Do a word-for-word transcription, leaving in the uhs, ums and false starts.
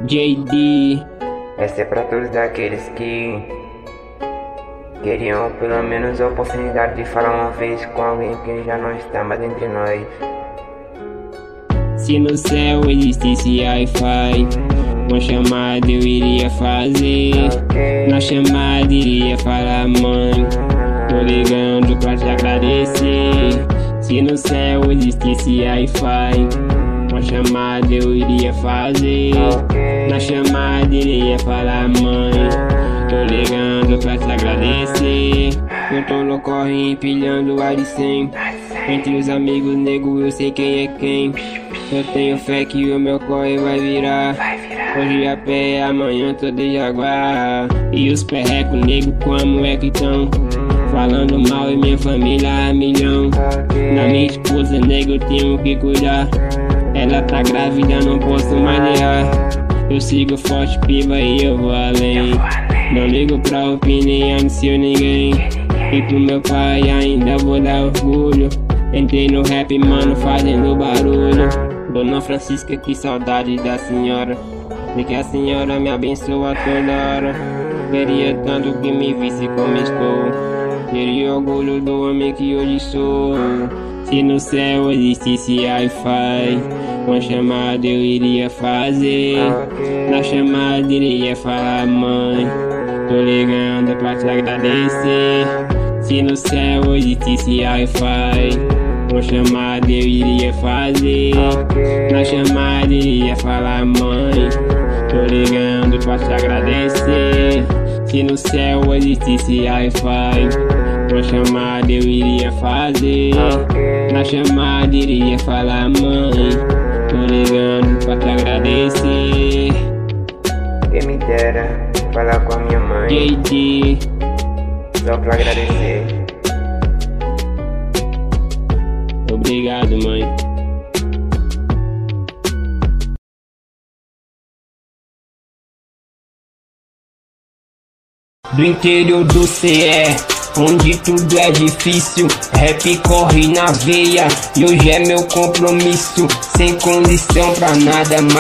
J D. Essa é pra todos daqueles que queriam pelo menos a oportunidade de falar uma vez com alguém que já não está mais entre nós. Se no céu existisse Wi-Fi, uma chamada eu iria fazer. Okay. Na chamada iria falar: mãe, tô ligando pra te agradecer. Se no céu existisse Wi-Fi, uma chamada eu iria fazer. Okay. Na chamada iria falar: mãe, tô ligando pra te agradecer. Eu tô no corre empilhando ar de cem. Entre os amigos nego eu sei quem é quem. Eu tenho fé que o meu corre vai virar. Hoje a pé, amanhã tô de Jaguar. E os perreco nego como é que tão falando mal e minha família a milhão. Na minha esposa nego eu tenho que cuidar. Ela tá grávida, não posso mais errar. Eu sigo forte, piba, e eu vou além. Não ligo pra opinião de seu ninguém. E pro meu pai ainda vou dar orgulho. Entrei no rap, mano, fazendo barulho. Dona Francisca, que saudade da senhora. De que a senhora me abençoa toda hora. Queria tanto que me visse como estou. Teria orgulho do homem que hoje sou. Se no céu existisse Wi-Fi, uma chamada eu iria fazer. Na chamada iria falar: mãe, tô ligando pra te agradecer. Se no céu existisse Wi-Fi, uma chamada eu iria fazer. Na chamada iria falar: mãe, tô ligando pra te agradecer. Se no céu existisse Wi-Fi, uma chamada eu iria fazer. Na chamada iria falar: mãe, tô ligando pra te agradecer. Quem me dera falar com a minha mãe, J D. só pra agradecer. Obrigado, mãe. Do interior do C E, onde tudo é difícil, rap corre na veia e hoje é meu compromisso, sem condição pra nada mais.